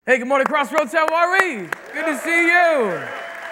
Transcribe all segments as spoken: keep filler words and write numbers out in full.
Hey, good morning, Crossroads. How are we? Good to see you.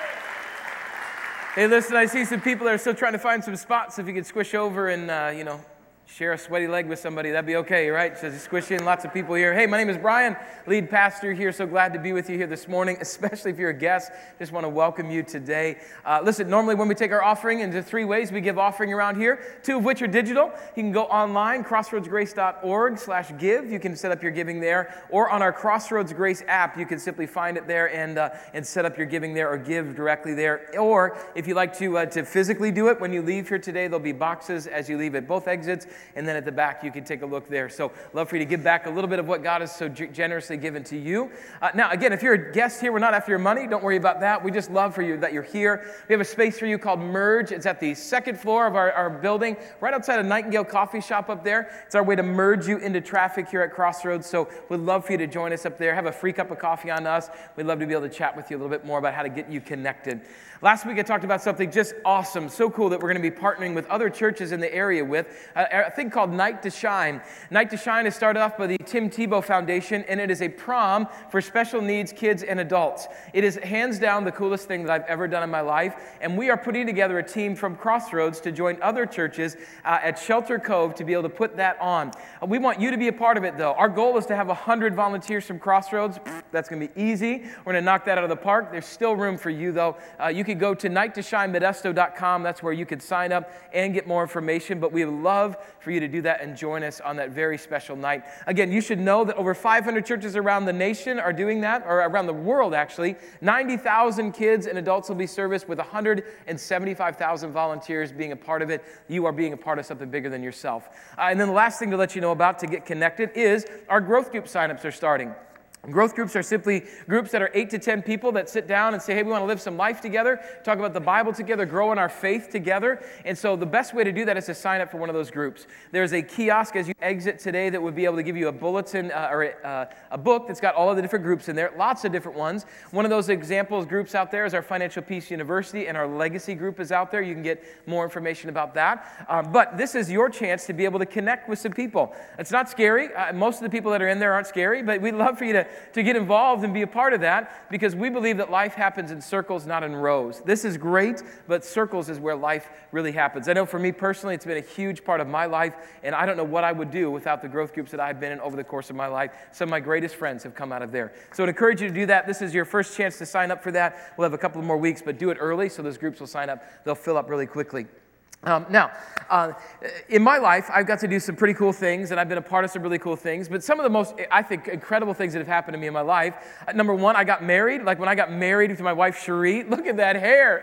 Hey, listen, I see some people that are still trying to find some spots. If you could squish over and, uh, you know, share a sweaty leg with somebody, that'd be okay, right? So just squish in, lots of people here. Hey, my name is Brian, lead pastor here. So glad to be with you here this morning, especially if you're a guest. Just want to welcome you today. Uh, listen, normally when we take our offering into three ways, we give offering around here, two of which are digital. You can go online, crossroadsgrace.org slash give. You can set up your giving there. Or on our Crossroads Grace app, you can simply find it there and uh, and set up your giving there or give directly there. Or if you like to, uh, to physically do it, when you leave here today, there'll be boxes as you leave at both exits. And then at the back, you can take a look there. So love for you to give back a little bit of what God has so g- generously given to you. Uh, now, again, if you're a guest here, we're not after your money. Don't worry about that. We just love for you that you're here. We have a space for you called Merge. It's at the second floor of our, our building, right outside of Nightingale Coffee Shop up there. It's our way to merge you into traffic here at Crossroads. So we'd love for you to join us up there. Have a free cup of coffee on us. We'd love to be able to chat with you a little bit more about how to get you connected. Last week, I talked about something just awesome, so cool that we're going to be partnering with other churches in the area with a, a thing called Night to Shine. Night to Shine is started off by the Tim Tebow Foundation, and it is a prom for special needs kids and adults. It is hands down the coolest thing that I've ever done in my life, and we are putting together a team from Crossroads to join other churches uh, at Shelter Cove to be able to put that on. Uh, we want you to be a part of it, though. Our goal is to have one hundred volunteers from Crossroads. That's going to be easy. We're going to knock that out of the park. There's still room for you, though. Uh, you could go to night to shine modesto dot com. That's where you could sign up and get more information, but we would love for you to do that and join us on that very special night. Again, you should know that over five hundred churches around the nation are doing that, or around the world, actually. ninety thousand kids and adults will be serviced with one hundred seventy-five thousand volunteers being a part of it. You are being a part of something bigger than yourself. Uh, and then the last thing to let you know about to get connected is our growth group signups are starting. Growth groups are simply groups that are eight to ten people that sit down and say, hey, we want to live some life together, talk about the Bible together, grow in our faith together. And so the best way to do that is to sign up for one of those groups. There's a kiosk as you exit today that would be able to give you a bulletin uh, or a, uh, a book that's got all of the different groups in there, lots of different ones. One of those examples groups out there is our Financial Peace University, and our Legacy group is out there. You can get more information about that. Um, but this is your chance to be able to connect with some people. It's not scary. Uh, most of the people that are in there aren't scary, but we'd love for you to to get involved and be a part of that, because we believe that life happens in circles, not in rows. This is great, but circles is where life really happens. I know for me personally, it's been a huge part of my life, and I don't know what I would do without the growth groups that I've been in over the course of my life. Some of my greatest friends have come out of there. So I'd encourage you to do that. This is your first chance to sign up for that. We'll have a couple more weeks, but do it early so those groups will sign up. They'll fill up really quickly. Um, now, uh, in my life, I've got to do some pretty cool things, and I've been a part of some really cool things, but some of the most, I think, incredible things that have happened to me in my life, uh, number one, I got married. Like when I got married to my wife, Cherie, look at that hair.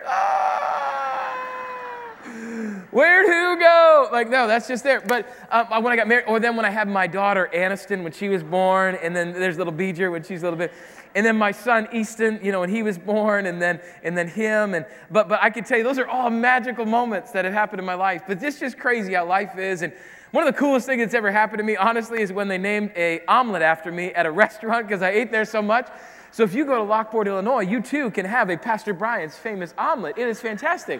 Ah! Where'd who go? Like, no, that's just there. But um, when I got married, or then when I had my daughter, Aniston, when she was born, and then there's little Beeger when she's a little bit... And then my son Easton, you know, when he was born, and then and then him, and but but I can tell you those are all magical moments that have happened in my life. But it's just crazy how life is. And one of the coolest things that's ever happened to me, honestly, is when they named a omelet after me at a restaurant because I ate there so much. So if you go to Lockport, Illinois, you too can have a Pastor Brian's famous omelet. It is fantastic.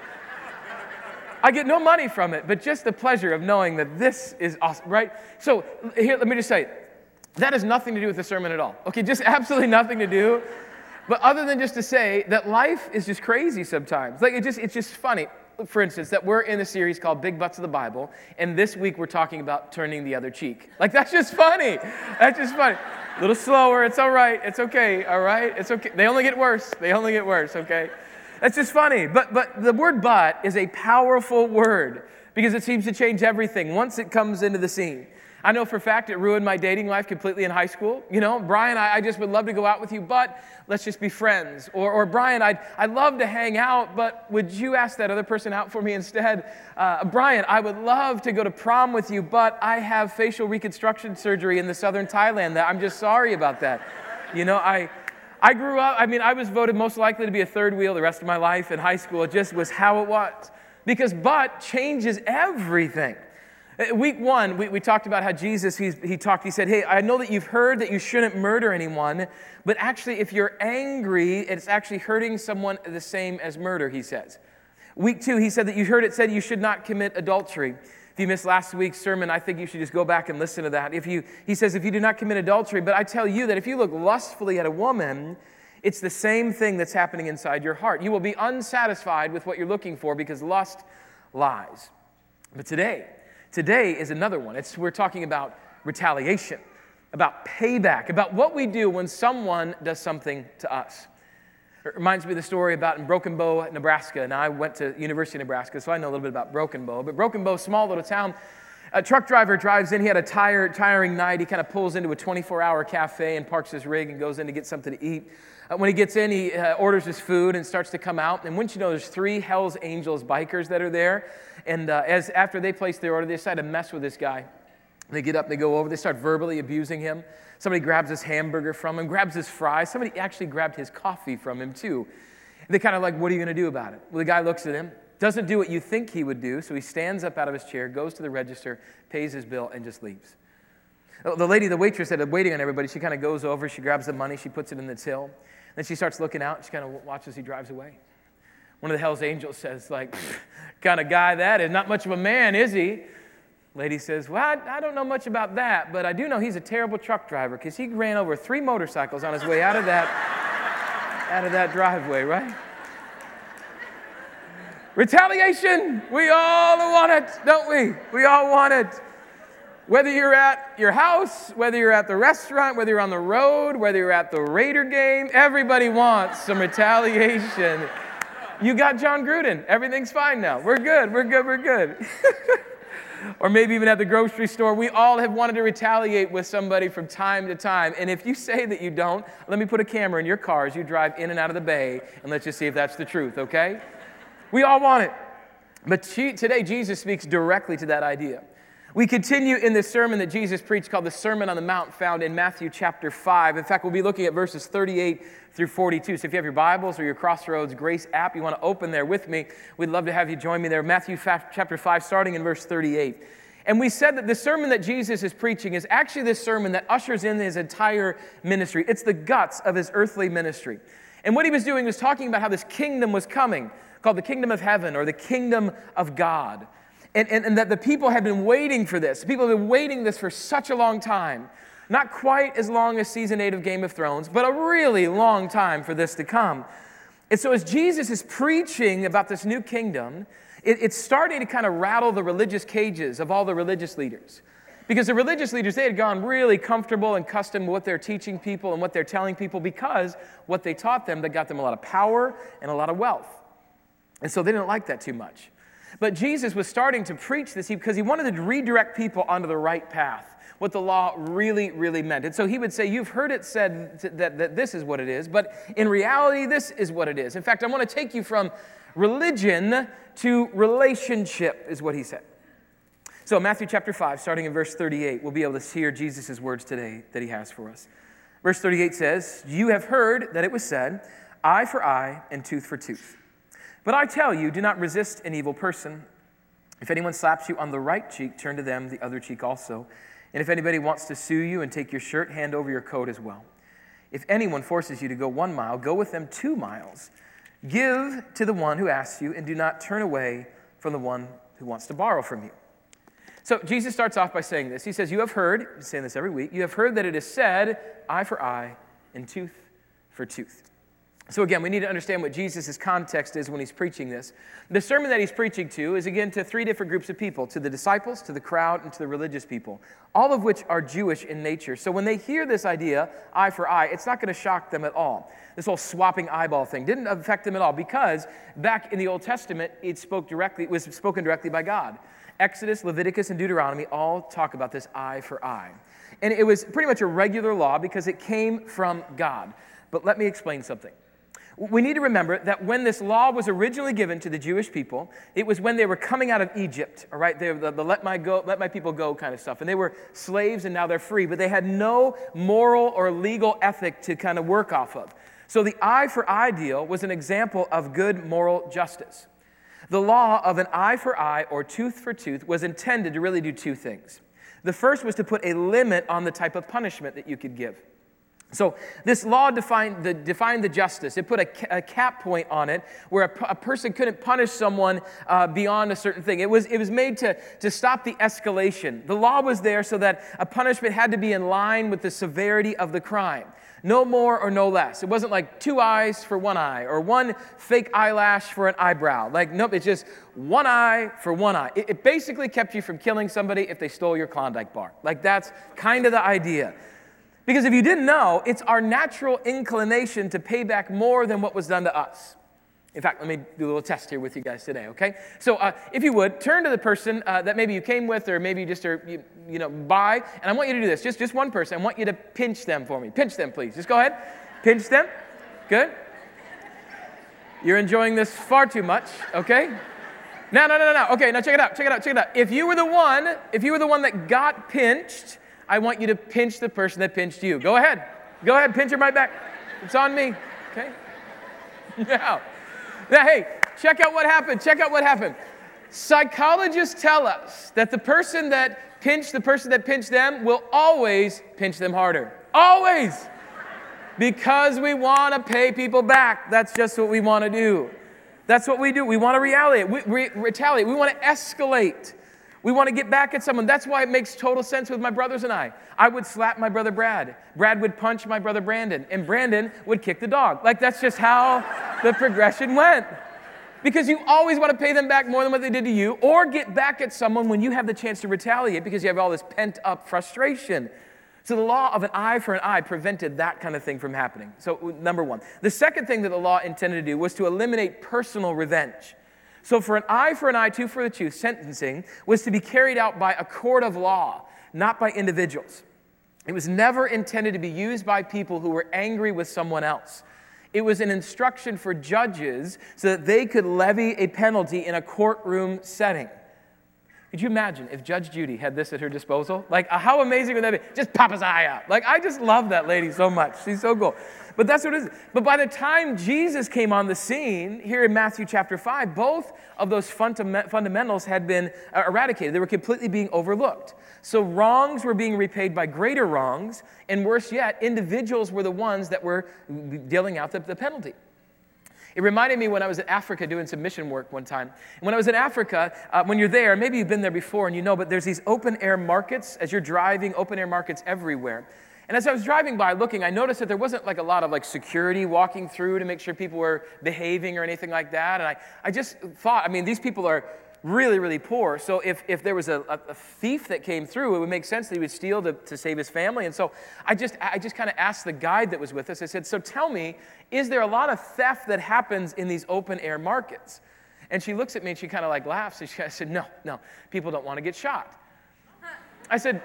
I get no money from it, but just the pleasure of knowing that this is awesome, right? So here, let me just say. That has nothing to do with the sermon at all. Okay, just absolutely nothing to do. But other than just to say that life is just crazy sometimes. Like it just it's just funny. For instance, that we're in a series called Big Butts of the Bible, and this week we're talking about turning the other cheek. Like that's just funny. That's just funny. A little slower, it's all right. It's okay, all right? It's okay. They only get worse. They only get worse, okay? That's just funny. But but the word but is a powerful word because it seems to change everything once it comes into the scene. I know for a fact it ruined my dating life completely in high school. You know, Brian, I, I just would love to go out with you, but let's just be friends. Or, or Brian, I'd, I'd love to hang out, but would you ask that other person out for me instead? Uh, Brian, I would love to go to prom with you, but I have facial reconstruction surgery in the southern Thailand. That I'm just sorry about that. You know, I... I grew up, I mean, I was voted most likely to be a third wheel the rest of my life in high school. It just was how it was. Because but changes everything. Week one, we, we talked about how Jesus, he, he talked, he said, hey, I know that you've heard that you shouldn't murder anyone, but actually if you're angry, it's actually hurting someone the same as murder, he says. Week two, he said that you heard it said you should not commit adultery. If you missed last week's sermon, I think you should just go back and listen to that. If you, he says, if you do not commit adultery, but I tell you that if you look lustfully at a woman, it's the same thing that's happening inside your heart. You will be unsatisfied with what you're looking for because lust lies. But today, today is another one. It's, we're talking about retaliation, about payback, about what we do when someone does something to us. It reminds me of the story about in Broken Bow, Nebraska, and I went to University of Nebraska, so I know a little bit about Broken Bow. But Broken Bow, small little town, a truck driver drives in. He had a tire, tiring night. He kind of pulls into a twenty-four hour cafe and parks his rig and goes in to get something to eat. Uh, when he gets in, he uh, orders his food and starts to come out. And once you know, there's three Hells Angels bikers that are there. And uh, as after they place their order, they decide to mess with this guy. They get up, they go over, they start verbally abusing him. Somebody grabs his hamburger from him, grabs his fries. Somebody actually grabbed his coffee from him too. They're kind of like, what are you going to do about it? Well, the guy looks at him, doesn't do what you think he would do, so he stands up out of his chair, goes to the register, pays his bill, and just leaves. The lady, the waitress that had waiting on everybody, she kind of goes over, she grabs the money, she puts it in the till. Then she starts looking out, she kind of watches he drives away. One of the Hells Angels says, like, kind of guy that is, not much of a man, is he? Lady says, well, I, I don't know much about that, but I do know he's a terrible truck driver because he ran over three motorcycles on his way out of that, out of that driveway, right? Retaliation. We all want it, don't we? We all want it. Whether you're at your house, whether you're at the restaurant, whether you're on the road, whether you're at the Raider game, everybody wants some retaliation. You got John Gruden. Everything's fine now. We're good, we're good, we're good. Or maybe even at the grocery store, we all have wanted to retaliate with somebody from time to time. And if you say that you don't, let me put a camera in your car as you drive in and out of the bay, and let's just see if that's the truth, okay? We all want it. But today, Jesus speaks directly to that idea. We continue in this sermon that Jesus preached called the Sermon on the Mount, found in Matthew chapter five. In fact, we'll be looking at verses thirty-eight through forty-two. So if you have your Bibles or your Crossroads Grace app, you want to open there with me, we'd love to have you join me there. Matthew chapter five, starting in verse thirty-eight. And we said that the sermon that Jesus is preaching is actually this sermon that ushers in his entire ministry. It's the guts of his earthly ministry. And what he was doing was talking about how this kingdom was coming, called the kingdom of heaven or the kingdom of God. And, and, and that the people have been waiting for this. People have been waiting this for such a long time. Not quite as long as season eight of Game of Thrones, but a really long time for this to come. And so as Jesus is preaching about this new kingdom, it, it's starting to kind of rattle the religious cages of all the religious leaders. Because the religious leaders, they had gone really comfortable and accustomed to what they're teaching people and what they're telling people because what they taught them, that got them a lot of power and a lot of wealth. And so they didn't like that too much. But Jesus was starting to preach this because he wanted to redirect people onto the right path, what the law really, really meant. And so he would say, you've heard it said that, that this is what it is, but in reality, this is what it is. In fact, I want to take you from religion to relationship, is what he said. So Matthew chapter five, starting in verse thirty-eight, we'll be able to hear Jesus' words today that he has for us. Verse thirty-eight says, you have heard that it was said, eye for eye and tooth for tooth. But I tell you, do not resist an evil person. If anyone slaps you on the right cheek, turn to them the other cheek also. And if anybody wants to sue you and take your shirt, hand over your coat as well. If anyone forces you to go one mile, go with them two miles. Give to the one who asks you, and do not turn away from the one who wants to borrow from you. So Jesus starts off by saying this. He says, you have heard, I'm saying this every week, you have heard that it is said, eye for eye and tooth for tooth. So again, we need to understand what Jesus' context is when he's preaching this. The sermon that he's preaching to is, again, to three different groups of people, to the disciples, to the crowd, and to the religious people, all of which are Jewish in nature. So when they hear this idea, eye for eye, it's not going to shock them at all. This whole swapping eyeball thing didn't affect them at all because back in the Old Testament, it spoke directly, it was spoken directly by God. Exodus, Leviticus, and Deuteronomy all talk about this eye for eye. And it was pretty much a regular law because it came from God. But let me explain something. We need to remember that when this law was originally given to the Jewish people, it was when they were coming out of Egypt, all right? They were the, the let my go, let my people go kind of stuff. And they were slaves and now they're free, but they had no moral or legal ethic to kind of work off of. So the eye for eye deal was an example of good moral justice. The law of an eye for eye or tooth for tooth was intended to really do two things. The first was to put a limit on the type of punishment that you could give. So this law defined the, defined the justice. It put a, a cap point on it where a, a person couldn't punish someone uh, beyond a certain thing. It was, it was made to, to stop the escalation. The law was there so that a punishment had to be in line with the severity of the crime. No more or no less. It wasn't like two eyes for one eye or one fake eyelash for an eyebrow. Like, nope, it's just one eye for one eye. It, it basically kept you from killing somebody if they stole your Klondike bar. Like, that's kind of the idea. Because if you didn't know, it's our natural inclination to pay back more than what was done to us. In fact, let me do a little test here with you guys today, okay? So uh, if you would, turn to the person uh, that maybe you came with or maybe you just are, you, you know, by, and I want you to do this, just, just one person. I want you to pinch them for me. Pinch them, please. Just go ahead. Pinch them. Good. You're enjoying this far too much, okay? No, no, no, no, no. Okay, now check it out, check it out, check it out. If you were the one, if you were the one that got pinched, I want you to pinch the person that pinched you. Go ahead. Go ahead, pinch him right back. It's on me, okay? Now, now, hey, check out what happened. Check out what happened. Psychologists tell us that the person that pinched the person that pinched them will always pinch them harder. Always. Because we want to pay people back. That's just what we want to do. That's what we do. We want to retaliate. We, re- retaliate. We want to escalate. We want to get back at someone. That's why it makes total sense with my brothers and I. I would slap my brother Brad. Brad would punch my brother Brandon. And Brandon would kick the dog. Like, that's just how the progression went. Because you always want to pay them back more than what they did to you, or get back at someone when you have the chance to retaliate because you have all this pent-up frustration. So the law of an eye for an eye prevented that kind of thing from happening. So number one. The second thing that the law intended to do was to eliminate personal revenge. So for an eye for an eye, tooth for a tooth, sentencing was to be carried out by a court of law, not by individuals. It was never intended to be used by people who were angry with someone else. It was an instruction for judges so that they could levy a penalty in a courtroom setting. Could you imagine if Judge Judy had this at her disposal? Like, how amazing would that be? Just pop his eye out. Like, I just love that lady so much. She's so cool. But that's what it is. But by the time Jesus came on the scene, here in Matthew chapter five, both of those fundament- fundamentals had been uh, eradicated. They were completely being overlooked. So wrongs were being repaid by greater wrongs, and worse yet, individuals were the ones that were dealing out the, the penalty. It reminded me when I was in Africa doing some mission work one time. And when I was in Africa, uh, when you're there, maybe you've been there before and you know, but there's these open-air markets. As you're driving, open-air markets everywhere. And as I was driving by looking, I noticed that there wasn't like a lot of like security walking through to make sure people were behaving or anything like that. And I, I just thought, I mean, these people are really, really poor. So if, if there was a, a thief that came through, it would make sense that he would steal to, to save his family. And so I just I just kind of asked the guide that was with us, I said, so tell me, is there a lot of theft that happens in these open air markets? And she looks at me and she kind of like laughs. And she, I said, no, no, people don't want to get shot. I said,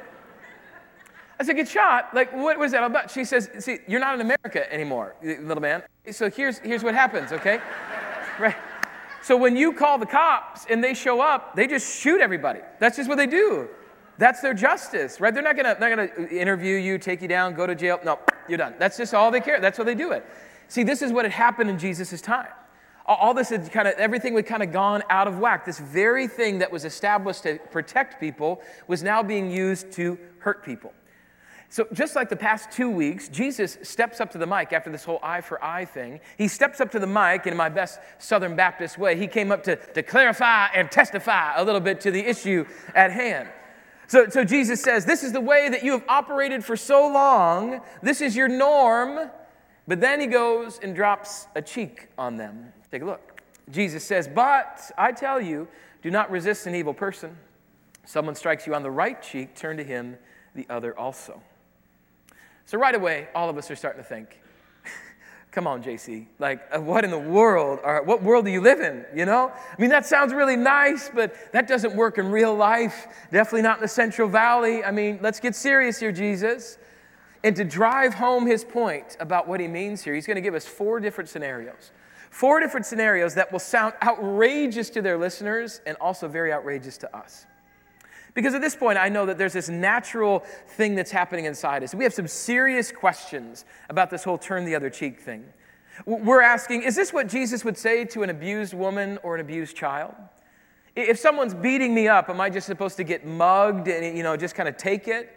I said, get shot? Like, what was that about? She says, see, you're not in America anymore, little man. So here's here's what happens, okay? Right. So when you call the cops and they show up, they just shoot everybody. That's just what they do. That's their justice, right? They're not gonna they're not gonna interview you, take you down, go to jail. No, you're done. That's just all they care. That's how they do it. See, this is what had happened in Jesus' time. All this had kind of, everything had kind of gone out of whack. This very thing that was established to protect people was now being used to hurt people. So just like the past two weeks, Jesus steps up to the mic after this whole eye for eye thing. He steps up to the mic in my best Southern Baptist way. He came up to, to clarify and testify a little bit to the issue at hand. So, so Jesus says, this is the way that you have operated for so long. This is your norm. But then he goes and drops a cheek on them. Take a look. Jesus says, but I tell you, do not resist an evil person. Someone strikes you on the right cheek, turn to him the other also. So right away, all of us are starting to think, come on, J C, like, what in the world, or what world do you live in, you know? I mean, that sounds really nice, but that doesn't work in real life, definitely not in the Central Valley. I mean, let's get serious here, Jesus. And to drive home his point about what he means here, he's going to give us four different scenarios. Four different scenarios that will sound outrageous to their listeners and also very outrageous to us. Because at this point, I know that there's this natural thing that's happening inside us. We have some serious questions about this whole turn the other cheek thing. We're asking, is this what Jesus would say to an abused woman or an abused child? If someone's beating me up, am I just supposed to get mugged and, you know, just kind of take it?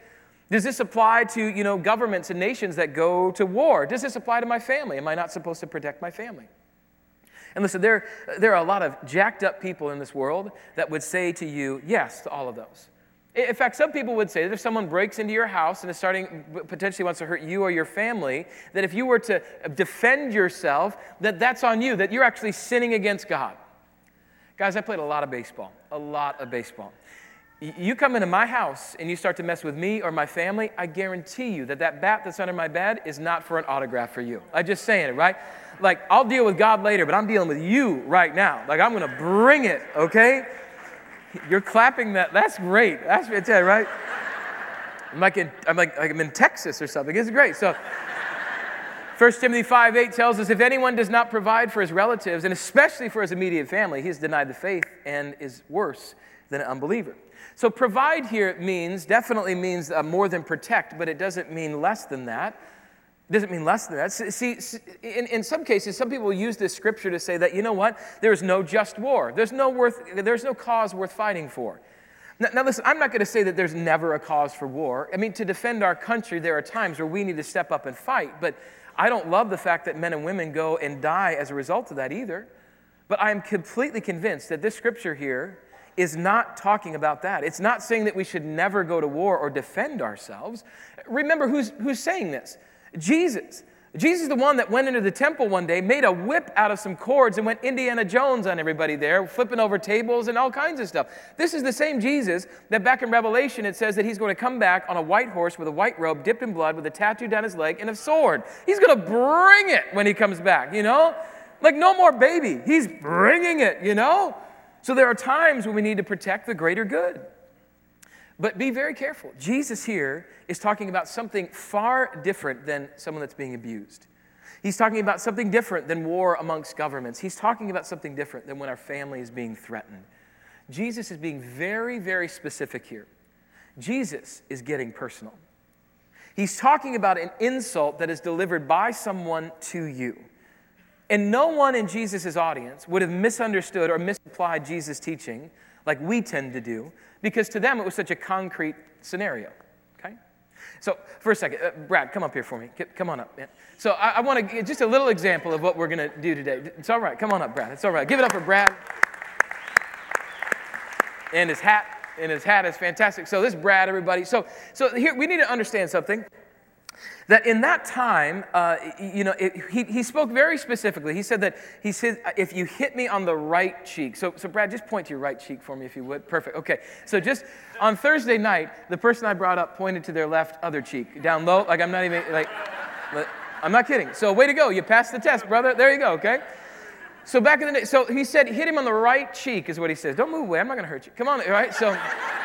Does this apply to, you know, governments and nations that go to war? Does this apply to my family? Am I not supposed to protect my family? And listen, there, there are a lot of jacked up people in this world that would say to you, yes, to all of those. In fact, some people would say that if someone breaks into your house and is starting, potentially wants to hurt you or your family, that if you were to defend yourself, that that's on you, that you're actually sinning against God. Guys, I played a lot of baseball, a lot of baseball. You come into my house and you start to mess with me or my family, I guarantee you that that bat that's under my bed is not for an autograph for you. I'm just saying it, right? Like, I'll deal with God later, but I'm dealing with you right now. Like, I'm going to bring it, okay? You're clapping that. That's great. That's fantastic, right? I'm like, in, I'm like, like I'm in Texas or something. It's great. So, First Timothy five eight tells us, if anyone does not provide for his relatives, and especially for his immediate family, he has denied the faith and is worse than an unbeliever. So provide here means, definitely means uh, more than protect, but it doesn't mean less than that. It doesn't mean less than that. See, in, in some cases, some people use this scripture to say that, you know what, there's no just war. There's no worth, there's no cause worth fighting for. Now, now listen, I'm not going to say that there's never a cause for war. I mean, to defend our country, there are times where we need to step up and fight, but I don't love the fact that men and women go and die as a result of that either. But I am completely convinced that this scripture here is not talking about that. It's not saying that we should never go to war or defend ourselves. Remember, who's, who's saying this? Jesus. Jesus is the one that went into the temple one day, made a whip out of some cords, and went Indiana Jones on everybody there, flipping over tables and all kinds of stuff. This is the same Jesus that back in Revelation it says that he's going to come back on a white horse with a white robe, dipped in blood, with a tattoo down his leg, and a sword. He's going to bring it when he comes back, you know? Like no more baby. He's bringing it, you know? So there are times when we need to protect the greater good. But be very careful. Jesus here is talking about something far different than someone that's being abused. He's talking about something different than war amongst governments. He's talking about something different than when our family is being threatened. Jesus is being very, very specific here. Jesus is getting personal. He's talking about an insult that is delivered by someone to you. And no one in Jesus' audience would have misunderstood or misapplied Jesus' teaching like we tend to do, because to them it was such a concrete scenario, okay? So for a second, uh, Brad, come up here for me. Come on up, man. So I, I want to give just a little example of what we're going to do today. It's all right. Come on up, Brad. It's all right. Give it up for Brad. And his hat, and his hat is fantastic. So this is Brad, everybody. So, so here, we need to understand something. That in that time, uh, you know, it, he, he spoke very specifically. He said that, he said, if you hit me on the right cheek. So, so Brad, just point to your right cheek for me if you would. Perfect. Okay. So just on Thursday night, the person I brought up pointed to their left other cheek, down low. Like I'm not even, like, I'm not kidding. So way to go. You passed the test, brother. There you go, okay? So back in the day, so he said, hit him on the right cheek is what he says. Don't move away. I'm not going to hurt you. Come on, all right? So...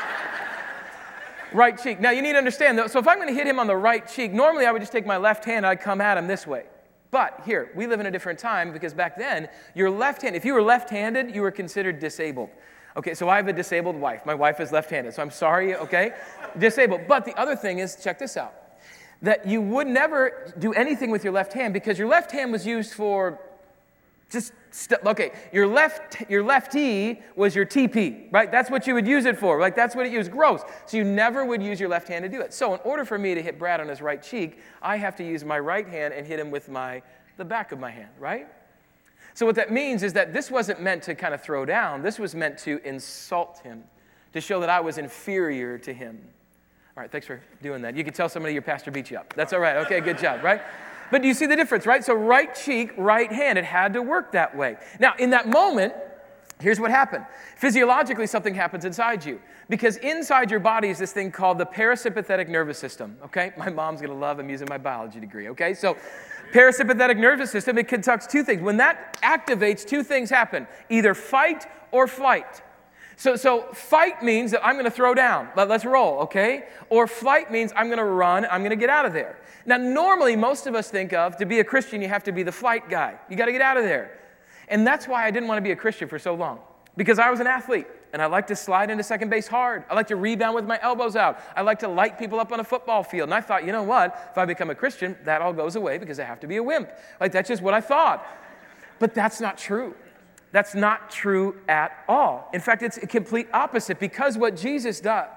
right cheek. Now, you need to understand, though, so if I'm going to hit him on the right cheek, normally I would just take my left hand and I'd come at him this way. But here, we live in a different time because back then, your left hand, if you were left-handed, you were considered disabled. Okay, so I have a disabled wife. My wife is left-handed, so I'm sorry, okay? Disabled. But the other thing is, check this out, that you would never do anything with your left hand because your left hand was used for just, st- okay, your left, your lefty was your T P, right? That's what you would use it for. Like, that's what it used. Gross. So you never would use your left hand to do it. So in order for me to hit Brad on his right cheek, I have to use my right hand and hit him with my, the back of my hand, right? So what that means is that this wasn't meant to kind of throw down. This was meant to insult him, to show that I was inferior to him. All right, thanks for doing that. You can tell somebody your pastor beat you up. That's all right. Okay, good job, right? But do you see the difference, right? So right cheek, right hand. It had to work that way. Now, in that moment, here's what happened. Physiologically, something happens inside you. Because inside your body is this thing called the parasympathetic nervous system, okay? My mom's going to love I'm using my biology degree, okay? So parasympathetic nervous system, it conducts two things. When that activates, two things happen. Either fight or flight. So, so fight means that I'm going to throw down. Let, let's roll, okay? Or flight means I'm going to run. I'm going to get out of there. Now, normally, most of us think of, to be a Christian, you have to be the flight guy. You got to get out of there. And that's why I didn't want to be a Christian for so long. Because I was an athlete, and I like to slide into second base hard. I like to rebound with my elbows out. I like to light people up on a football field. And I thought, you know what? If I become a Christian, that all goes away because I have to be a wimp. Like, that's just what I thought. But that's not true. That's not true at all. In fact, it's a complete opposite, because what Jesus does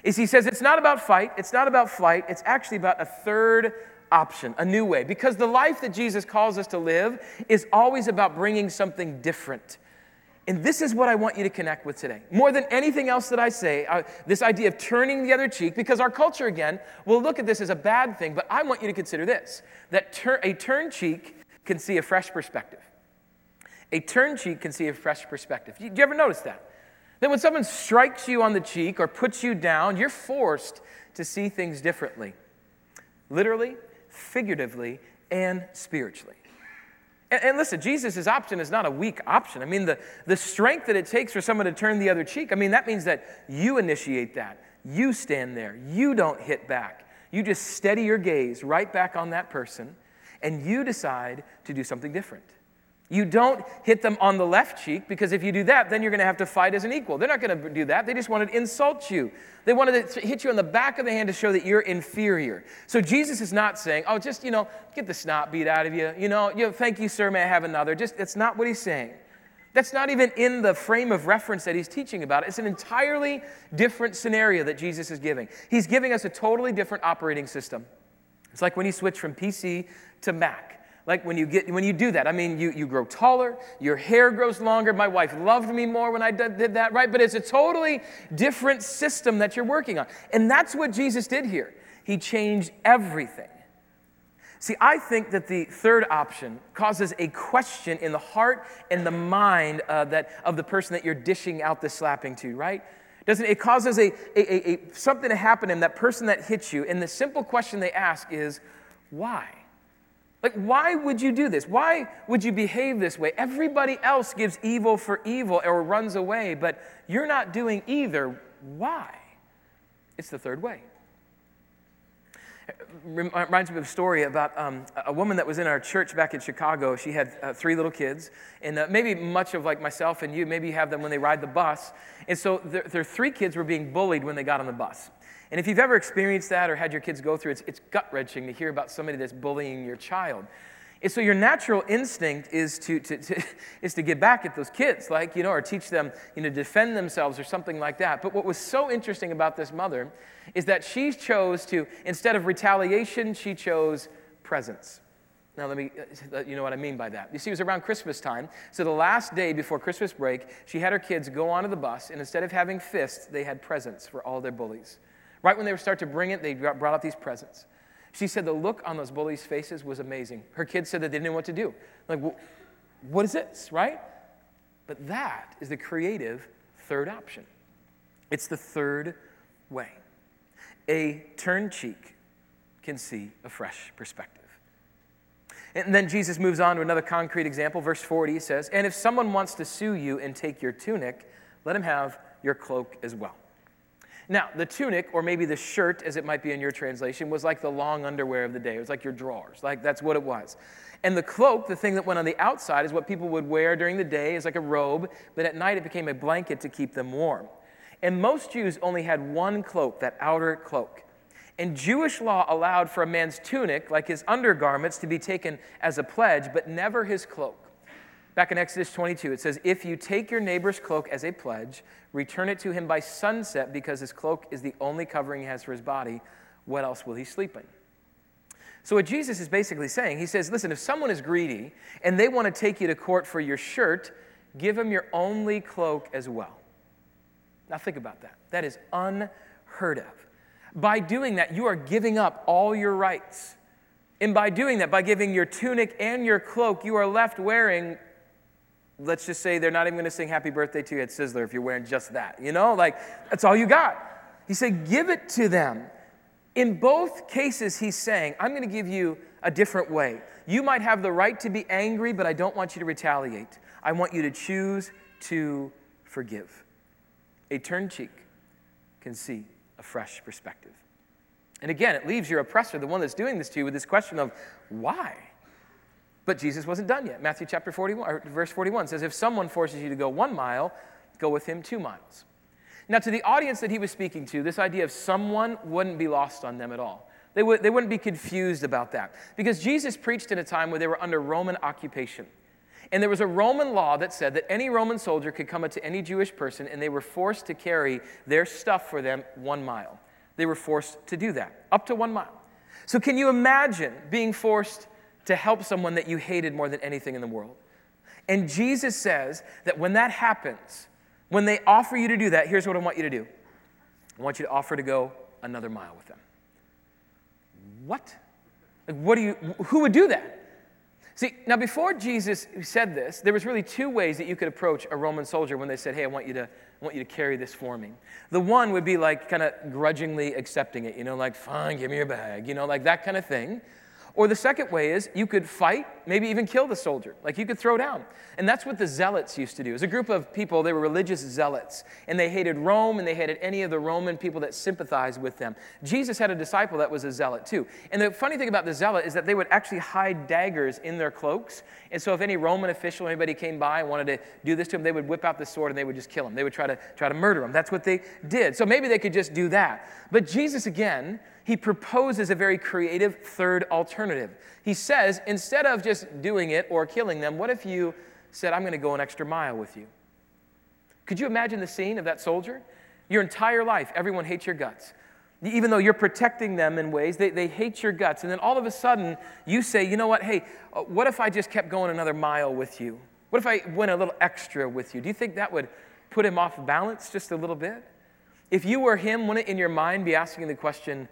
is he says it's not about fight, it's not about flight, it's actually about a third option, a new way. Because the life that Jesus calls us to live is always about bringing something different. And this is what I want you to connect with today. More than anything else that I say, uh, this idea of turning the other cheek, because our culture, again, will look at this as a bad thing, but I want you to consider this, that tur- a turned cheek can see a fresh perspective. A turned cheek can see a fresh perspective. Do you, do you ever notice that? That when someone strikes you on the cheek or puts you down, you're forced to see things differently. Literally, figuratively, and spiritually. And, and listen, Jesus' option is not a weak option. I mean, the, the strength that it takes for someone to turn the other cheek, I mean, that means that you initiate that. You stand there. You don't hit back. You just steady your gaze right back on that person, and you decide to do something different. You don't hit them on the left cheek, because if you do that, then you're going to have to fight as an equal. They're not going to do that. They just wanted to insult you. They wanted to hit you on the back of the hand to show that you're inferior. So Jesus is not saying, oh, just, you know, get the snot beat out of you. You know, you know, thank you, sir, may I have another? Just, that's not what he's saying. That's not even in the frame of reference that he's teaching about. It's an entirely different scenario that Jesus is giving. He's giving us a totally different operating system. It's like when you switch from P C to Mac. Like when you get when you do that, I mean, you, you grow taller, your hair grows longer. My wife loved me more when I did, did that, right? But it's a totally different system that you're working on. And that's what Jesus did here. He changed everything. See, I think that the third option causes a question in the heart and the mind uh, that of the person that you're dishing out the slapping to, right? Doesn't it causes a, a, a, a something to happen in that person that hits you, and the simple question they ask is, why? Like, why would you do this? Why would you behave this way? Everybody else gives evil for evil or runs away, but you're not doing either. Why? It's the third way. It reminds me of a story about um, a woman that was in our church back in Chicago. She had uh, three little kids, and uh, maybe much of like myself and you, maybe you have them when they ride the bus. And so their, their three kids were being bullied when they got on the bus. And if you've ever experienced that or had your kids go through it, it's, it's gut-wrenching to hear about somebody that's bullying your child. And so your natural instinct is to, to, to, is to get back at those kids, like, you know, or teach them, you know, defend themselves or something like that. But what was so interesting about this mother is that she chose to, instead of retaliation, she chose presence. Now, let me let you know what I mean by that. You see, it was around Christmas time. So the last day before Christmas break, she had her kids go onto the bus, and instead of having fists, they had presents for all their bullies. Right when they would start to bring it, they brought out these presents. She said the look on those bullies' faces was amazing. Her kids said that they didn't know what to do. Like, what is this, right? But that is the creative third option. It's the third way. A turned cheek can see a fresh perspective. And then Jesus moves on to another concrete example. Verse forty says, and if someone wants to sue you and take your tunic, let him have your cloak as well. Now, the tunic, or maybe the shirt, as it might be in your translation, was like the long underwear of the day. It was like your drawers. Like, that's what it was. And the cloak, the thing that went on the outside, is what people would wear during the day. It's like a robe, but at night it became a blanket to keep them warm. And most Jews only had one cloak, that outer cloak. And Jewish law allowed for a man's tunic, like his undergarments, to be taken as a pledge, but never his cloak. Back in Exodus twenty-two, it says, if you take your neighbor's cloak as a pledge, return it to him by sunset, because his cloak is the only covering he has for his body. What else will he sleep in? So what Jesus is basically saying, he says, listen, if someone is greedy and they want to take you to court for your shirt, give them your only cloak as well. Now think about that. That is unheard of. By doing that, you are giving up all your rights. And by doing that, by giving your tunic and your cloak, you are left wearing, let's just say they're not even going to sing happy birthday to you at Sizzler if you're wearing just that. You know, like, that's all you got. He said, give it to them. In both cases, he's saying, I'm going to give you a different way. You might have the right to be angry, but I don't want you to retaliate. I want you to choose to forgive. A turned cheek can see a fresh perspective. And again, it leaves your oppressor, the one that's doing this to you, with this question of why? But Jesus wasn't done yet. Matthew chapter forty-one, or verse forty-one says, if someone forces you to go one mile, go with him two miles. Now, to the audience that he was speaking to, this idea of someone wouldn't be lost on them at all. They, would, they wouldn't be confused about that. Because Jesus preached in a time where they were under Roman occupation. And there was a Roman law that said that any Roman soldier could come up to any Jewish person and they were forced to carry their stuff for them one mile. They were forced to do that, up to one mile. So can you imagine being forced to help someone that you hated more than anything in the world? And Jesus says that when that happens, when they offer you to do that, here's what I want you to do. I want you to offer to go another mile with them. What? Like, what do you, who would do that? See, now before Jesus said this, there was really two ways that you could approach a Roman soldier when they said, hey, I want you to, I want you to carry this for me. The one would be like kind of grudgingly accepting it, you know, like, fine, give me your bag, you know, like that kind of thing. Or the second way is you could fight, maybe even kill the soldier. Like you could throw down. And that's what the zealots used to do. It was a group of people, they were religious zealots. And they hated Rome and they hated any of the Roman people that sympathized with them. Jesus had a disciple that was a zealot too. And the funny thing about the zealot is that they would actually hide daggers in their cloaks. And so if any Roman official or anybody came by and wanted to do this to him, they would whip out the sword and they would just kill him. They would try to try to murder him. That's what they did. So maybe they could just do that. But Jesus, again, he proposes a very creative third alternative. He says, instead of just doing it or killing them, what if you said, I'm going to go an extra mile with you? Could you imagine the scene of that soldier? Your entire life, everyone hates your guts. Even though you're protecting them in ways, they, they hate your guts. And then all of a sudden, you say, you know what, hey, what if I just kept going another mile with you? What if I went a little extra with you? Do you think that would put him off balance just a little bit? If you were him, wouldn't it in your mind be asking the question,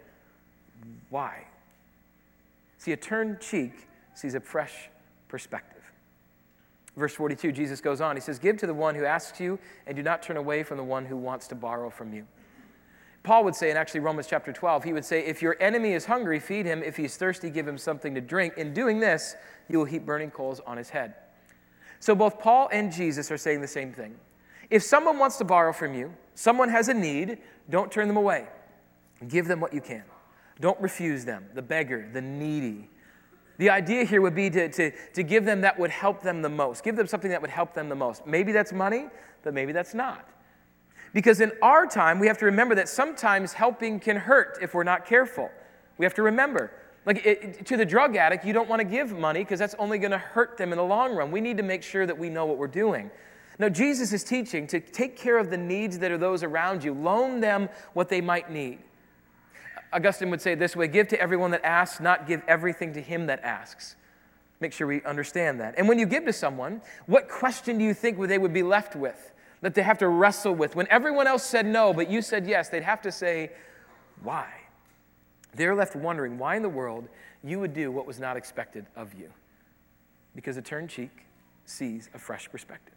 why? See, a turned cheek sees a fresh perspective. Verse forty-two, Jesus goes on. He says, give to the one who asks you, and do not turn away from the one who wants to borrow from you. Paul would say, in actually Romans chapter twelve, he would say, if your enemy is hungry, feed him. If he's thirsty, give him something to drink. In doing this, you will heap burning coals on his head. So both Paul and Jesus are saying the same thing. If someone wants to borrow from you, someone has a need, don't turn them away. Give them what you can. Don't refuse them, the beggar, the needy. The idea here would be to, to, to give them that would help them the most. Give them something that would help them the most. Maybe that's money, but maybe that's not. Because in our time, we have to remember that sometimes helping can hurt if we're not careful. We have to remember. Like it, to the drug addict, you don't want to give money because that's only going to hurt them in the long run. We need to make sure that we know what we're doing. Now, Jesus is teaching to take care of the needs that are those around you. Loan them what they might need. Augustine would say it this way, give to everyone that asks, not give everything to him that asks. Make sure we understand that. And when you give to someone, what question do you think they would be left with, that they have to wrestle with? When everyone else said no, but you said yes, they'd have to say, why? They're left wondering why in the world you would do what was not expected of you. Because a turned cheek sees a fresh perspective.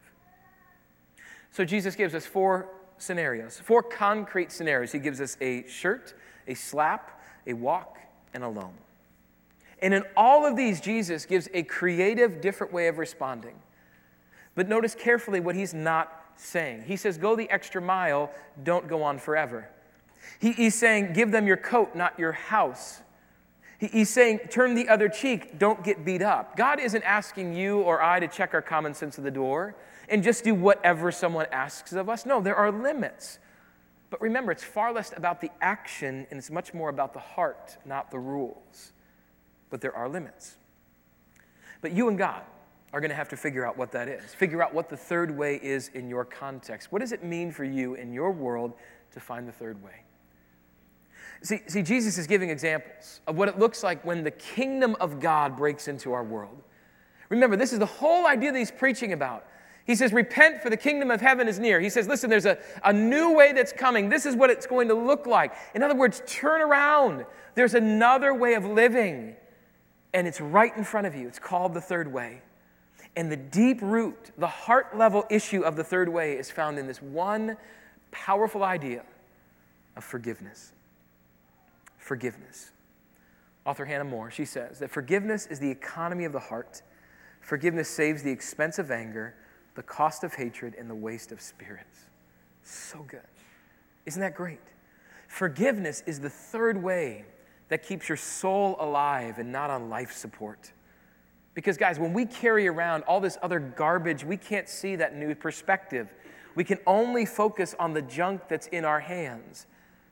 So Jesus gives us four scenarios, four concrete scenarios. He gives us a shirt, a slap, a walk, and a loan. And in all of these, Jesus gives a creative, different way of responding. But notice carefully what he's not saying. He says, go the extra mile, don't go on forever. He, he's saying, give them your coat, not your house. He, he's saying, turn the other cheek, don't get beat up. God isn't asking you or I to check our common sense at the door and just do whatever someone asks of us. No, there are limits. But remember, it's far less about the action, and it's much more about the heart, not the rules. But there are limits. But you and God are going to have to figure out what that is. Figure out what the third way is in your context. What does it mean for you in your world to find the third way? See, see, Jesus is giving examples of what it looks like when the kingdom of God breaks into our world. Remember, this is the whole idea that he's preaching about. He says, repent, for the kingdom of heaven is near. He says, listen, there's a, a new way that's coming. This is what it's going to look like. In other words, turn around. There's another way of living, and it's right in front of you. It's called the third way. And the deep root, the heart-level issue of the third way is found in this one powerful idea of forgiveness. Forgiveness. Author Hannah More, she says that forgiveness is the economy of the heart. Forgiveness saves the expense of anger, the cost of hatred, and the waste of spirits. So good. Isn't that great? Forgiveness is the third way that keeps your soul alive and not on life support. Because, guys, when we carry around all this other garbage, we can't see that new perspective. We can only focus on the junk that's in our hands.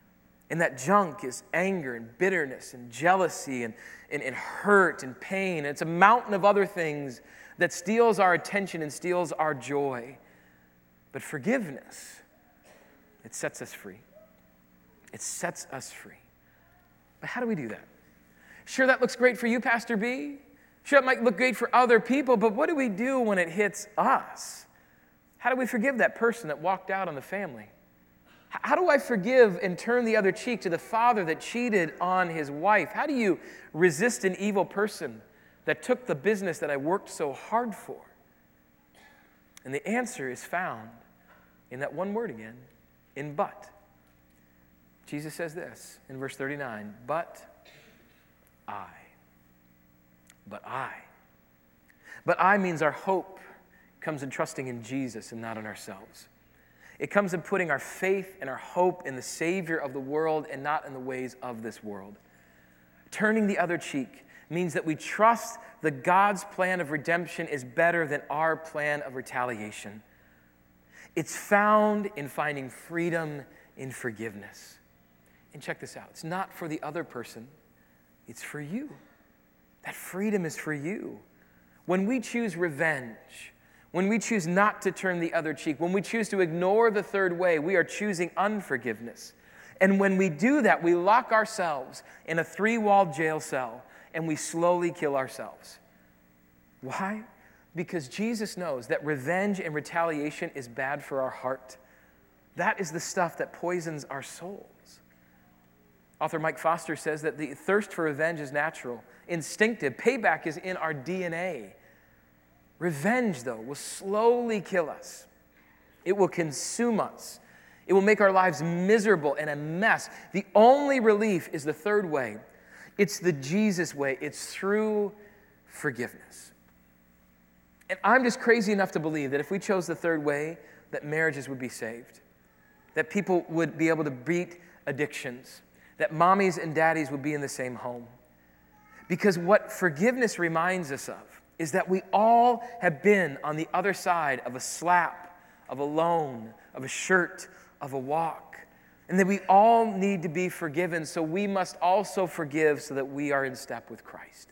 And that junk is anger and bitterness and jealousy and, and, and hurt and pain. And it's a mountain of other things that steals our attention and steals our joy. But forgiveness, it sets us free. It sets us free. But how do we do that? Sure, that looks great for you, Pastor B. Sure, it might look great for other people, but what do we do when it hits us? How do we forgive that person that walked out on the family? How do I forgive and turn the other cheek to the father that cheated on his wife? How do you resist an evil person that took the business that I worked so hard for? And the answer is found in that one word again, in but. Jesus says this in verse thirty-nine, but I. But I. But I means our hope comes in trusting in Jesus and not in ourselves. It comes in putting our faith and our hope in the Savior of the world and not in the ways of this world. Turning the other cheek means that we trust that God's plan of redemption is better than our plan of retaliation. It's found in finding freedom in forgiveness. And check this out. It's not for the other person. It's for you. That freedom is for you. When we choose revenge, when we choose not to turn the other cheek, when we choose to ignore the third way, we are choosing unforgiveness. And when we do that, we lock ourselves in a three-walled jail cell and we slowly kill ourselves. Why? Because Jesus knows that revenge and retaliation is bad for our heart. That is the stuff that poisons our souls. Author Mike Foster says that the thirst for revenge is natural, instinctive. Payback is in our D N A. Revenge, though, will slowly kill us. It will consume us. It will make our lives miserable and a mess. The only relief is the third way. It's the Jesus way. It's through forgiveness. And I'm just crazy enough to believe that if we chose the third way, that marriages would be saved, that people would be able to beat addictions, that mommies and daddies would be in the same home. Because what forgiveness reminds us of is that we all have been on the other side of a slap, of a loan, of a shirt, of a walk. And that we all need to be forgiven, so we must also forgive so that we are in step with Christ.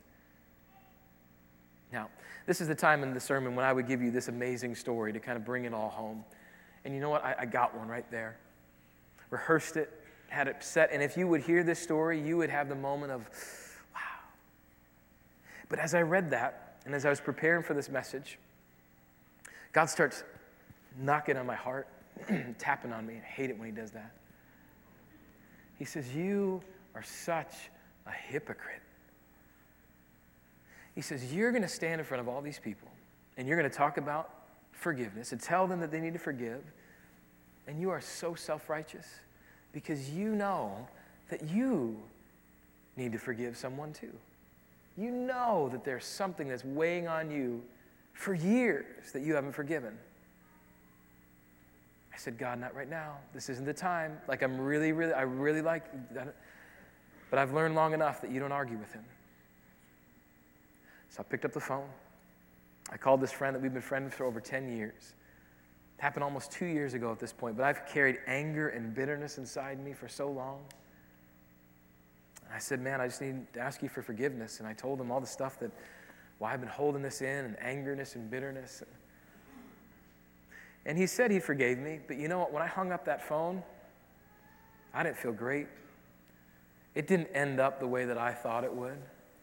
Now, this is the time in the sermon when I would give you this amazing story to kind of bring it all home. And you know what? I, I got one right there. Rehearsed it, had it set, and if you would hear this story, you would have the moment of, wow. But as I read that, and as I was preparing for this message, God starts knocking on my heart, tapping on me. I hate it when he does that. He says, you are such a hypocrite. He says, you're going to stand in front of all these people, and you're going to talk about forgiveness and tell them that they need to forgive, and you are so self-righteous because you know that you need to forgive someone too. You know that there's something that's weighing on you for years that you haven't forgiven. I said, God, not right now. This isn't the time. Like, I'm really, really, I really like, but I've learned long enough that you don't argue with him. So I picked up the phone. I called this friend that we've been friends for over ten years. It happened almost two years ago at this point, but I've carried anger and bitterness inside me for so long. I said, man, I just need to ask you for forgiveness. And I told him all the stuff that, why I've been holding this in, and angerness and bitterness. And he said he forgave me, but you know what? When I hung up that phone, I didn't feel great. It didn't end up the way that I thought it would.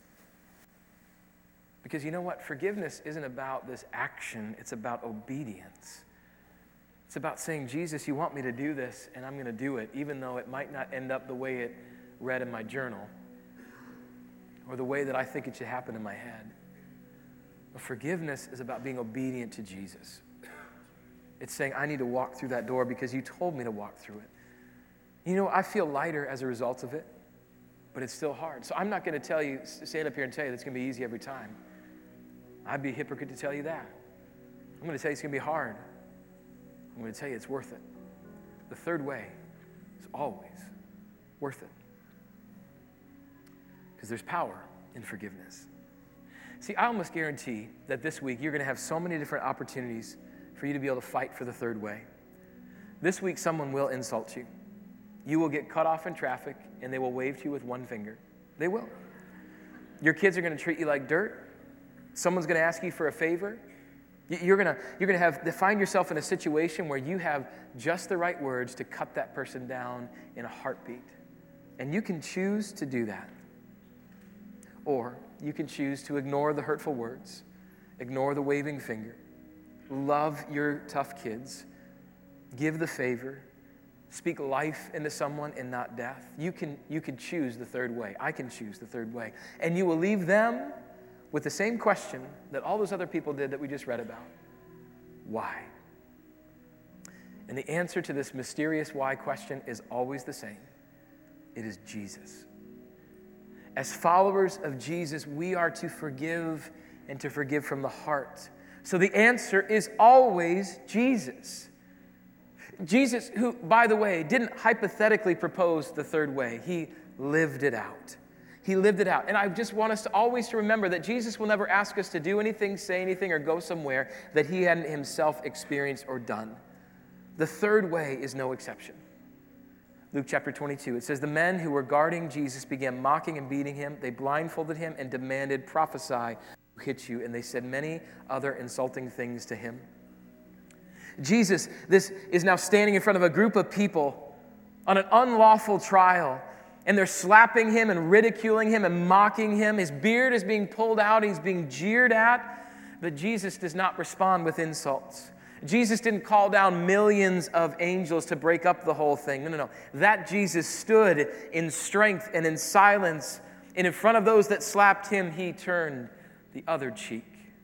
Because you know what? Forgiveness isn't about this action. It's about obedience. It's about saying, Jesus, you want me to do this, and I'm going to do it, even though it might not end up the way it read in my journal or the way that I think it should happen in my head. But forgiveness is about being obedient to Jesus. It's saying, I need to walk through that door because you told me to walk through it. You know, I feel lighter as a result of it, but it's still hard. So I'm not going to tell you, stand up here and tell you that it's going to be easy every time. I'd be a hypocrite to tell you that. I'm going to tell you it's going to be hard. I'm going to tell you it's worth it. The third way is always worth it. Because there's power in forgiveness. See, I almost guarantee that this week you're going to have so many different opportunities for you to be able to fight for the third way. This week someone will insult you. You will get cut off in traffic, and they will wave to you with one finger. They will. Your kids are going to treat you like dirt. Someone's going to ask you for a favor. You're going to, you're going to have to find yourself in a situation where you have just the right words to cut that person down in a heartbeat. And you can choose to do that. Or you can choose to ignore the hurtful words, ignore the waving finger, love your tough kids, give the favor, speak life into someone and not death. You can, you can choose the third way. I can choose the third way. And you will leave them with the same question that all those other people did that we just read about. Why? And the answer to this mysterious why question is always the same. It is Jesus. As followers of Jesus, we are to forgive and to forgive from the heart. So the answer is always Jesus. Jesus, who, by the way, didn't hypothetically propose the third way. He lived it out. He lived it out. And I just want us to always to remember that Jesus will never ask us to do anything, say anything, or go somewhere that he hadn't himself experienced or done. The third way is no exception. Luke chapter twenty-two, it says, the men who were guarding Jesus began mocking and beating him. They blindfolded him and demanded, prophesy, who hit you? And they said many other insulting things to him. Jesus, this is now standing in front of a group of people on an unlawful trial, and they're slapping him and ridiculing him and mocking him. His beard is being pulled out. He's being jeered at. But Jesus does not respond with insults. Jesus didn't call down millions of angels to break up the whole thing. No, no, no. That Jesus stood in strength and in silence, and in front of those that slapped him, he turned the other cheek.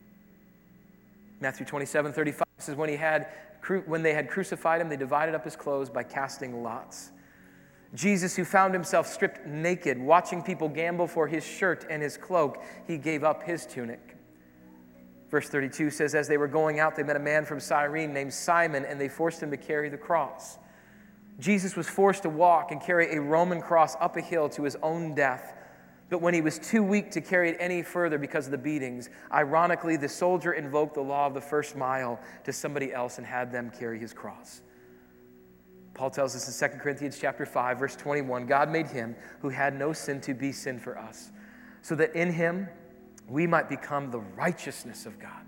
Matthew twenty-seven thirty-five says, when he had when they had crucified him, they divided up his clothes by casting lots. Jesus, who found himself stripped naked, watching people gamble for his shirt and his cloak, he gave up his tunic. Verse thirty-two says, as they were going out, they met a man from Cyrene named Simon, and they forced him to carry the cross. Jesus was forced to walk and carry a Roman cross up a hill to his own death. But when he was too weak to carry it any further because of the beatings, ironically, the soldier invoked the law of the first mile to somebody else and had them carry his cross. Paul tells us in Second Corinthians chapter five, verse twenty-one, God made him who had no sin to be sin for us, so that in him we might become the righteousness of God.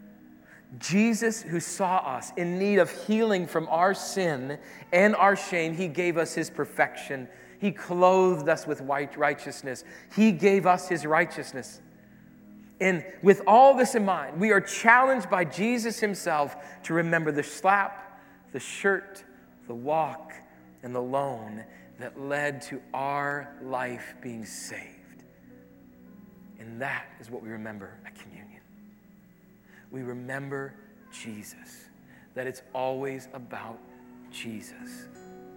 Jesus, who saw us in need of healing from our sin and our shame, he gave us his perfection. He clothed us with white righteousness. He gave us his righteousness. And with all this in mind, we are challenged by Jesus himself to remember the slap, the shirt, the walk, and the loan that led to our life being saved. And that is what we remember at communion. We remember Jesus, that it's always about Jesus.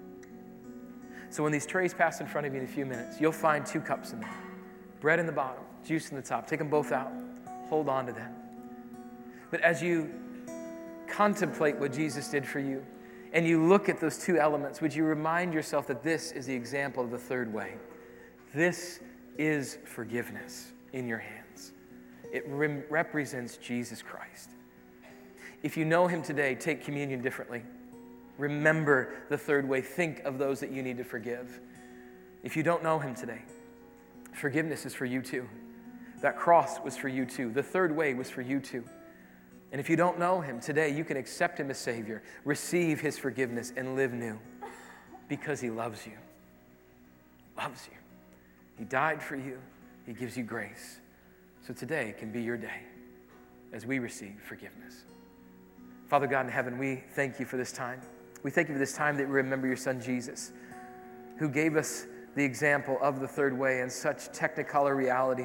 So when these trays pass in front of you in a few minutes, you'll find two cups in there. Bread in the bottom, juice in the top. Take them both out. Hold on to them. But as you contemplate what Jesus did for you, and you look at those two elements, would you remind yourself that this is the example of the third way? This is forgiveness in your hands. It re- represents Jesus Christ. If you know him today, take communion differently. Remember the third way. Think of those that you need to forgive. If you don't know him today, forgiveness is for you too. That cross was for you too. The third way was for you too. And if you don't know him today, you can accept him as Savior, receive his forgiveness, and live new because he loves you. Loves you. He died for you. He gives you grace. So today can be your day as we receive forgiveness. Father God in heaven, we thank you for this time. We thank you for this time that we remember your son Jesus, who gave us the example of the third way in such technicolor reality.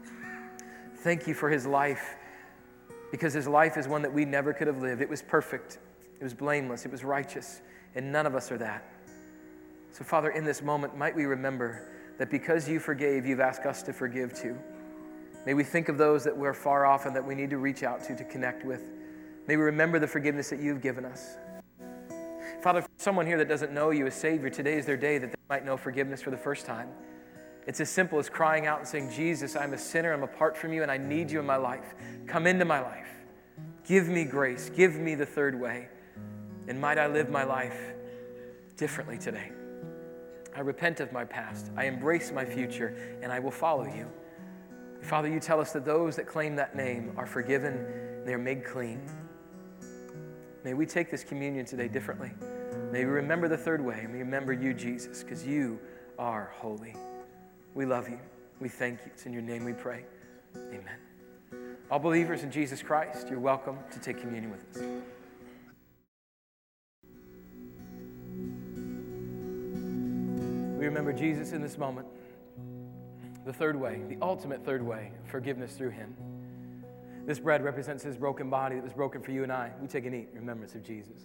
Thank you for his life, because his life is one that we never could have lived. It was perfect. It was blameless. It was righteous. And none of us are that. So Father, in this moment, might we remember that because you forgave, you've asked us to forgive too. May we think of those that we're far off and that we need to reach out to, to connect with. May we remember the forgiveness that you've given us. Father, for someone here that doesn't know you as Savior, today is their day that they might know forgiveness for the first time. It's as simple as crying out and saying, Jesus, I'm a sinner, I'm apart from you, and I need you in my life. Come into my life. Give me grace. Give me the third way. And might I live my life differently today. I repent of my past. I embrace my future, and I will follow you. Father, you tell us that those that claim that name are forgiven, they are made clean. May we take this communion today differently. May we remember the third way, and we remember you, Jesus, because you are holy. We love you. We thank you. It's in your name we pray. Amen. All believers in Jesus Christ, you're welcome to take communion with us. We remember Jesus in this moment, the third way, the ultimate third way, forgiveness through him. This bread represents his broken body that was broken for you and I. We take and eat in remembrance of Jesus.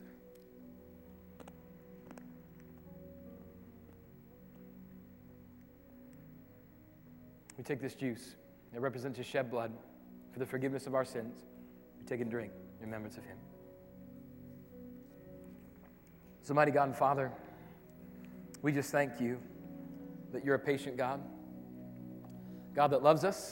We take this juice that represents his shed blood for the forgiveness of our sins. We take and drink in remembrance of him. So, mighty God and Father, we just thank you that you're a patient God, God that loves us,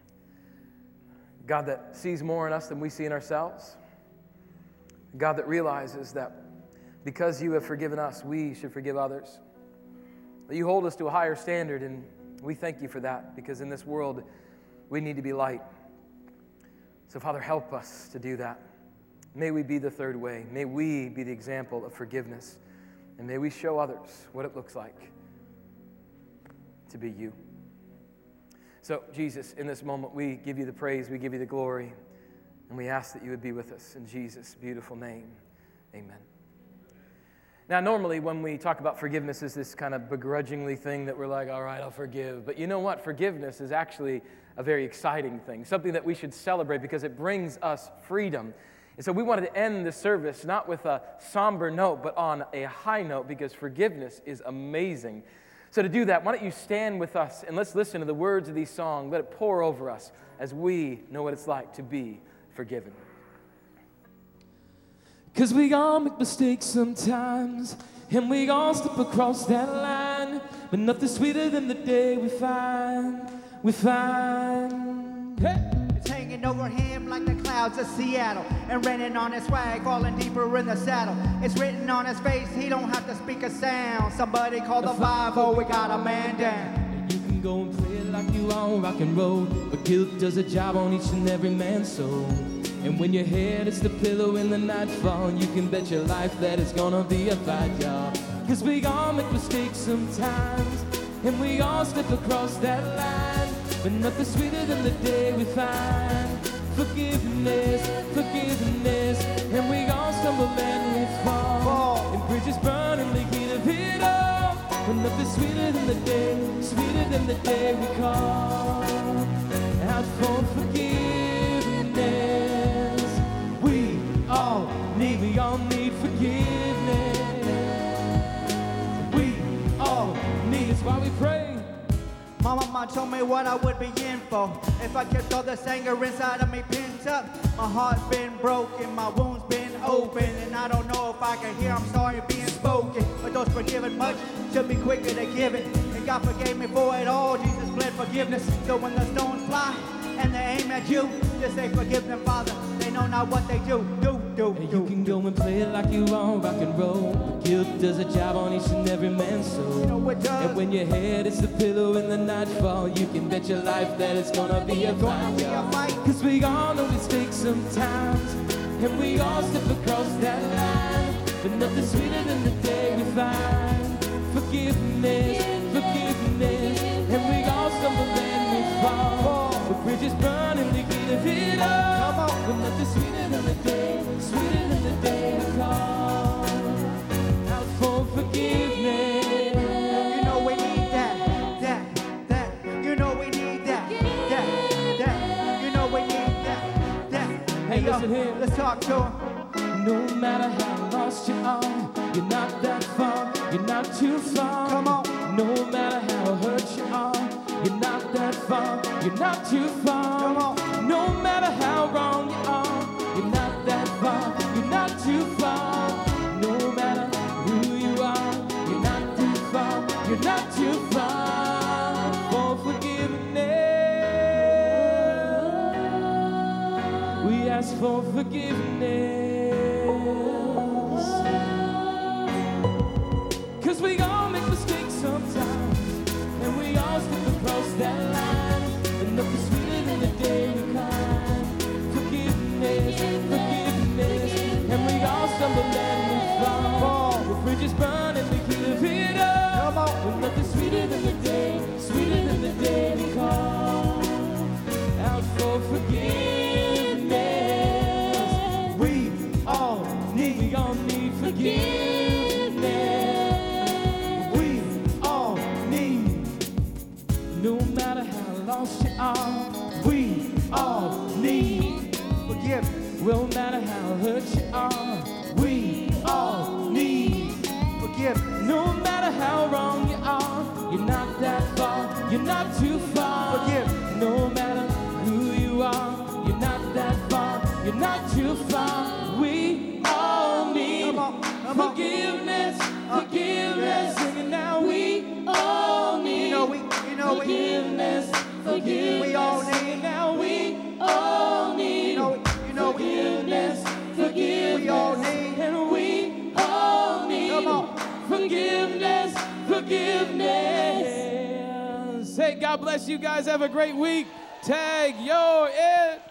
God that sees more in us than we see in ourselves, God that realizes that because you have forgiven us, we should forgive others, that you hold us to a higher standard, and we thank you for that, because in this world, we need to be light. So, Father, help us to do that. May we be the third way. May we be the example of forgiveness. And may we show others what it looks like to be you. So, Jesus, in this moment, we give you the praise, we give you the glory, and we ask that you would be with us. In Jesus' beautiful name, amen. Now, normally when we talk about forgiveness, is this kind of begrudgingly thing that we're like, all right, I'll forgive. But you know what? Forgiveness is actually a very exciting thing, something that we should celebrate because it brings us freedom. And so we wanted to end the service not with a somber note, but on a high note, because forgiveness is amazing. So to do that, why don't you stand with us and let's listen to the words of these songs. Let it pour over us as we know what it's like to be forgiven. Cause we all make mistakes sometimes, and we all slip across that line, but nothing sweeter than the day we find, we find. Hey! It's hanging over him like the clouds of Seattle, and raining on his swag, falling deeper in the saddle. It's written on his face, he don't have to speak a sound. Somebody call the five, oh, we got a man down. You can go and play it like you on rock and roll, but guilt does a job on each and every man's soul. And when your head is the pillow in the nightfall, you can bet your life that it's gonna be a fight, y'all. Cause we all make mistakes sometimes, and we all slip across that line, but nothing sweeter than the day we find forgiveness, forgiveness. And we all stumble and we fall, and bridges burn in the heat of it all, but nothing sweeter than the day, sweeter than the day we call out for forgiveness. We all need, we all need forgiveness. We all need, it's why we pray. My mama told me what I would be in for if I kept all this anger inside of me pent up. My heart's been broken, my wounds been open, and I don't know if I can hear I'm sorry being spoken. But those forgiven much should be quicker to give it. And God forgave me for it all. Jesus bled forgiveness. So when the stones fly and they aim at you, just say forgive them, Father. They know not what they do, do, do, And do. you can go and play it like you on rock and roll, but guilt does a job on each and every man's soul. You know it does. And when your head is the pillow in the nightfall, you can bet your life that it's gonna be a fight, be a fight. Cause we all know mistakes sometimes, and we all slip across that line, but nothing sweeter than the day we find forgiveness, forgiveness. And we all stumble and we fall, but bridges burn in the heat of it all. Come on. But nothing sweeter than the day, sweeter than the day we call out for forgiveness. You know we need that, that, that. You know we need that, that, that. You know we need that, that. Hey, Yo, listen here. let's talk to him. No matter how lost you are, you're not that far, you're not too far. Come on. No matter how hurt you are, you're not that far, you're not too far. Come on. No matter how wrong you are, you're not that far, you're not too far. No matter who you are, you're not too far, you're not too far for forgiveness. We ask for forgiveness. Cause we all make mistakes sometimes. forgiveness. And we all stumble and we fall. The bridges burn and we give it up. With nothing sweeter than the day, sweeter than the day we call out for forgiveness. We all need, we all need forgiveness. We all need, no matter how lost you are, we all need forgiveness. No matter how hurt you are, we all need forgiveness. No matter how wrong you are, you're not that far, you're not too far. Forgiveness. No matter who you are, you're not that far, you're not too far. We all need come on, come forgiveness, on. forgiveness. Uh, Singing now, we all need you know we, you know forgiveness, we, forgiveness. We all need now, we all need you know, you know forgiveness, forgiveness. We all need and we all need come on. forgiveness, forgiveness. Hey, God bless you guys. Have a great week. Tag your it.